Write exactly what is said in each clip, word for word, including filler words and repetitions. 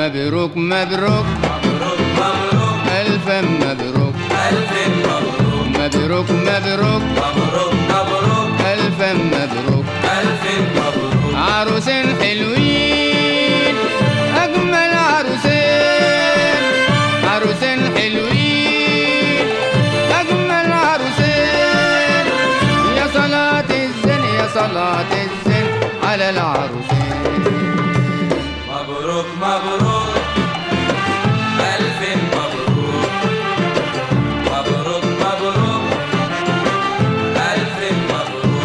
مبروك مبروك مبروك مبروك ألف مبروك ألف مبروك مبروك مبروك مبروك مبروك ألف مبروك ألف مبروك عروسين حلوين أجمل عروسين عروسين حلوين أجمل عروسين يا صلاة الزين يا صلاة الزين على العروسين مبروك مبروك ألف مبروك مبروك مبروك ألف مبروك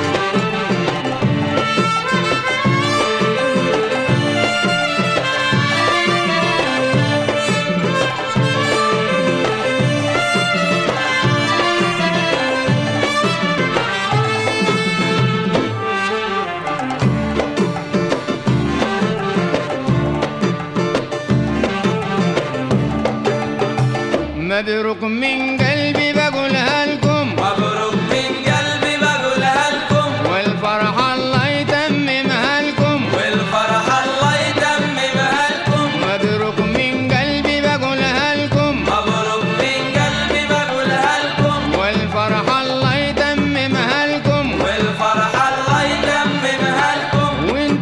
مبروك من